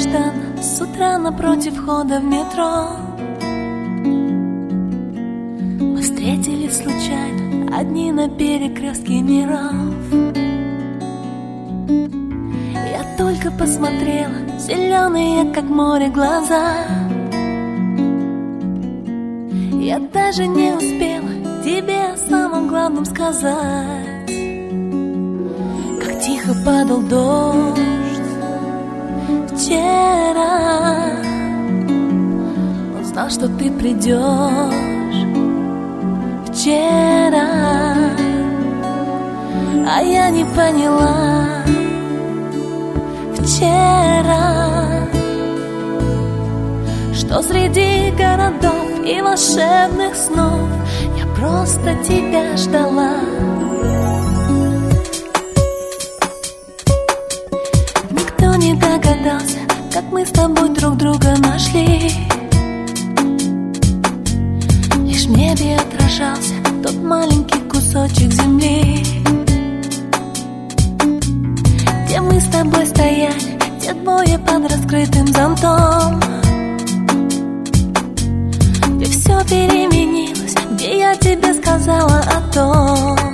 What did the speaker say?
нежданно с утра напротив входа в метро. Мы встретились случайно, одни на перекрестке миров. Я только посмотрела, зеленые, как море, глаза. Я даже не успела тебе о самом главном сказать. Как тихо падал дождь вчера, узнал, что ты придешь вчера, а я не поняла вчера, что среди городов и волшебных снов я просто тебя ждала. Никто не догадался, как мы с тобой друг друга нашли. Лишь в небе отражался тот маленький кусочек земли, где мы с тобой стояли, те двое под раскрытым зонтом, где все переменилось, где я тебе сказала о том,